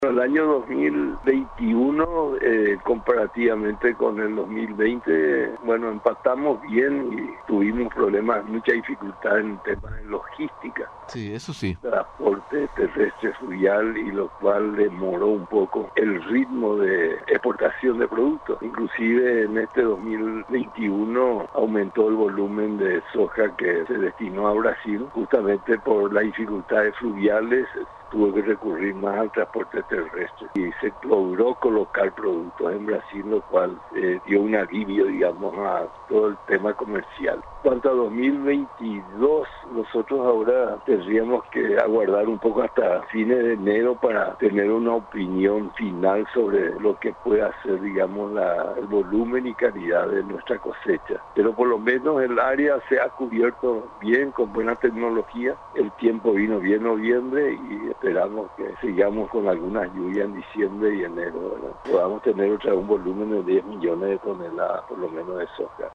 El año 2021, comparativamente con el 2020, bueno, empatamos bien y tuvimos problemas, mucha dificultad en temas de logística, Sí, eso sí. transporte terrestre fluvial, y lo cual demoró un poco el ritmo de exportación de productos. Inclusive en este 2021 aumentó el volumen de soja que se destinó a Brasil, justamente por las dificultades fluviales. Tuvo que recurrir más al transporte terrestre y se logró colocar productos en Brasil, lo cual dio un alivio, digamos, a todo el tema comercial. En cuanto a 2022, nosotros ahora tendríamos que aguardar un poco hasta fines de enero para tener una opinión final sobre lo que pueda ser, digamos, el volumen y calidad de nuestra cosecha. Pero por lo menos el área se ha cubierto bien, con buena tecnología. El tiempo vino bien noviembre y esperamos que sigamos con algunas lluvias en diciembre y enero, ¿verdad? Podamos tener un volumen de 10 millones de toneladas por lo menos de soja.